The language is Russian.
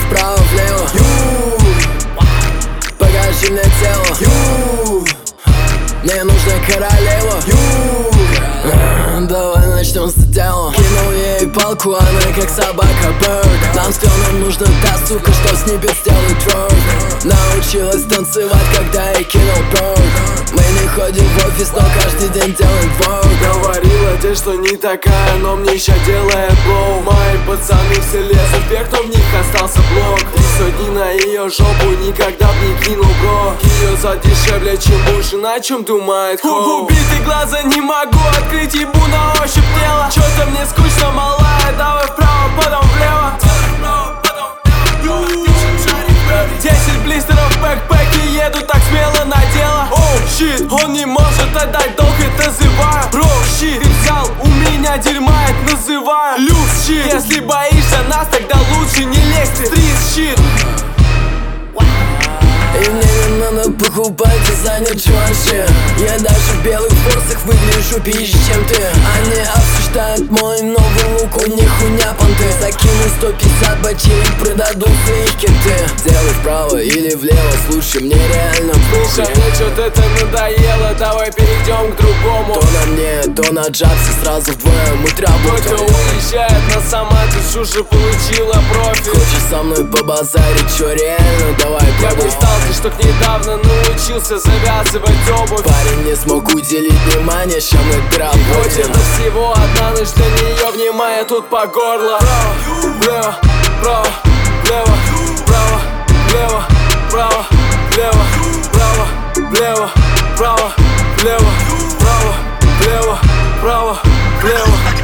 вправо-влево. Покажи мне тело. Мне нужна королева. Давай начнем с дела. Кинул ей палку, она как собака Берг. Нам с Тёном нужна та сука, что с небес сделает тверк. Научилась танцевать, когда я кинул берг. Мы не ходим в офис, но каждый день делаем ворк. Говорила тебе, что не такая, но мне ща делает блоу. Мои пацаны все лезут вверх, но в них остался блок. 3 сотни на ее жопу, никогда б не кинул, бро. Ее за дешевле, чем больше, на чем думает хоу. Убитые глаза, не могу открыть, ебу на ощупь тело. Чё-то мне скучно, малая, давай вправо, потом влево. 10 блистеров в бэкпэке, еду так смело на дело. Оу, щит, он не может отдать долг, это зываю. Бро, щит, ты взял у меня дерьма, это называю люкс щит. Если боишься нас, тогда лучше не лезь ты. Стрит щит. И мне не надо покупать дизайнер чувачи. Я даже в белых форсах выгляжу пизже, чем ты. Они обсуждают мой новый лук, у них хуйня понты. Закину 150 бачей и продадут своих кенты. Делай вправо или влево, слушай, мне реально Слушай, мне что-то это надоело, давай перейдем к другому. То на мне, то на Джаксе, сразу вдвоем мы трабуем. Кто уезжает, но сама ты уже получила профиль. Хочешь со мной побазарить, чё реально, давай Я пробуй. представил, ты что недавно научился завязывать обувь. Парень не смог уделить внимание, ща мы работаем. Это всего одна ночь для нее, внимание тут по горло. Влево, право, влево, право, влево, право, влево, право, влево, право, влево, право, влево, право, влево.